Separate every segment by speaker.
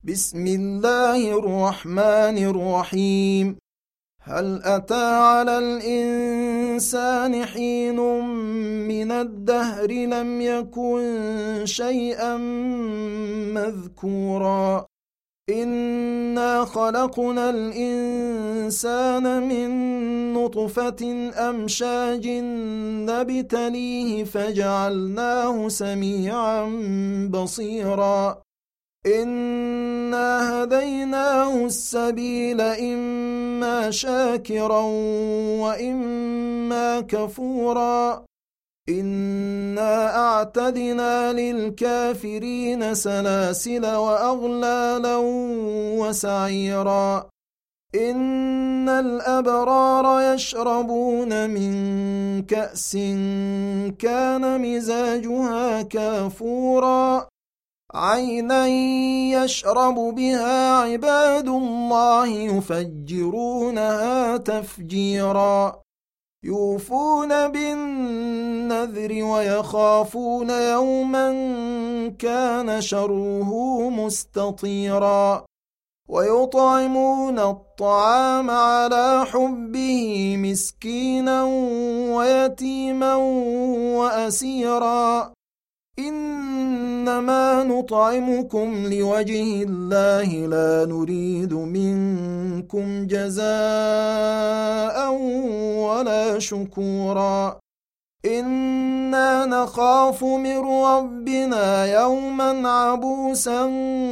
Speaker 1: بسم الله الرحمن الرحيم. هل أتى على الإنسان حين من الدهر لم يكن شيئا مذكورا إنا خلقنا الإنسان من نطفة أمشاج نبتليه فجعلناه سميعا بصيرا إنا هديناه السبيل إما شاكرا وإما كفورا إنا أعتدنا للكافرين سلاسل وأغلالا وسعيرا إن الأبرار يشربون من كأس كان مزاجها كافورا عينا يشرب بها عباد الله يفجرونها تفجيرا يوفون بالنذر ويخافون يوما كان شره مستطيرا ويطعمون الطعام على حبه مسكينا ويتيما وأسيرا إنما نطعمكم لوجه الله لا نريد منكم جزاء ولا شكورا إنا نخاف من ربنا يوما عبوسا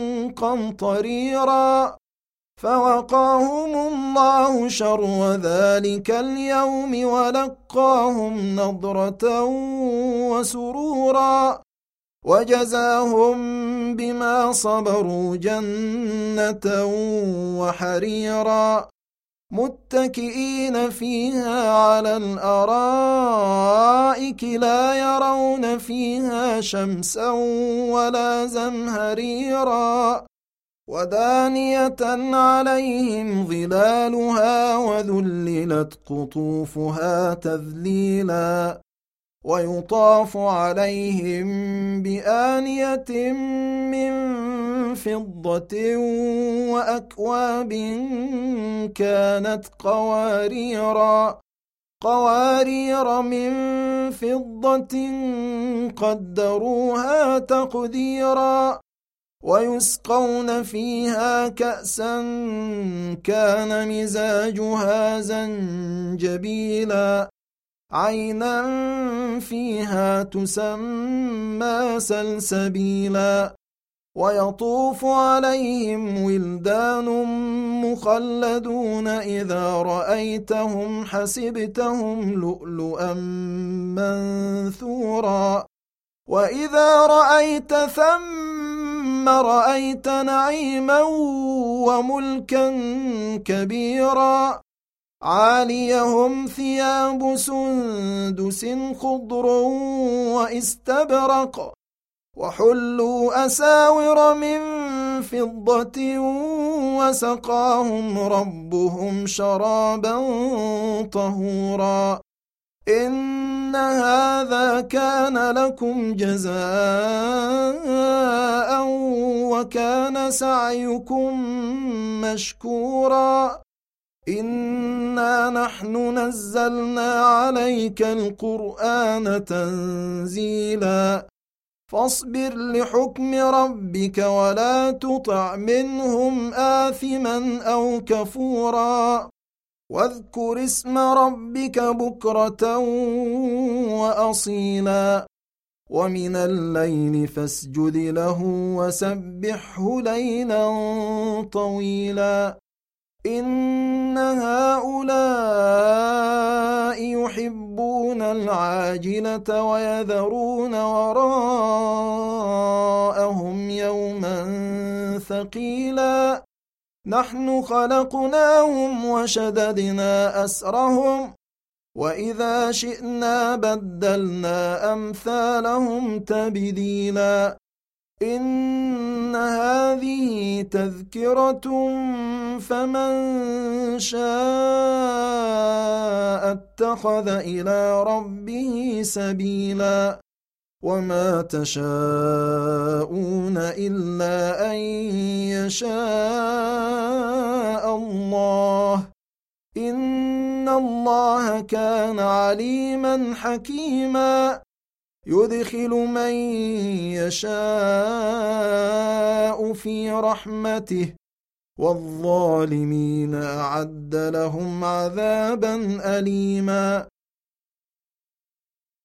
Speaker 1: قمطريرا فوقاهم الله شر ذلك اليوم ولقاهم نضرة وسرورا وجزاهم بما صبروا جنة وحريرا متكئين فيها على الأرائك لا يرون فيها شمسا ولا زمهريرا ودانية عليهم ظلالها وذللت قطوفها تذليلا ويطاف عليهم بآنية من فضة وأكواب كانت قوارير من فضة قدروها تقديرا ويسقون فيها كأسا كان مزاجها زنجبيلا عينا فيها تسمى سلسبيلا ويطوف عليهم ولدان مخلدون إذا رأيتهم حسبتهم لؤلؤا منثورا وإذا رأيت ثم رأيت نعيما وملكا كبيرا عاليهم ثياب سندس خضر واستبرق وحلوا أساور من فضة وسقاهم ربهم شرابا طهورا إن هذا كان لكم جزاء وكان سعيكم مشكورا إنا نحن نزلنا عليك القرآن تنزيلا فاصبر لحكم ربك ولا تطع منهم آثما أو كفورا واذكر اسم ربك بكرة وأصيلا ومن الليل فاسجد له وسبحه ليلا طويلا إن هؤلاء يحبون العاجلة ويذرون وراءهم يوما ثقيلا نحن خلقناهم وشددنا أسرهم وإذا شئنا بدلنا أمثالهم تبديلا إن هذه تذكرة فمن شاء اتخذ إلى ربه سبيلا وما تشاءون إلا أن يشاء الله إن الله كان عليما حكيما يدخل من يشاء في رحمته والظالمين أعد لهم عذابا أليما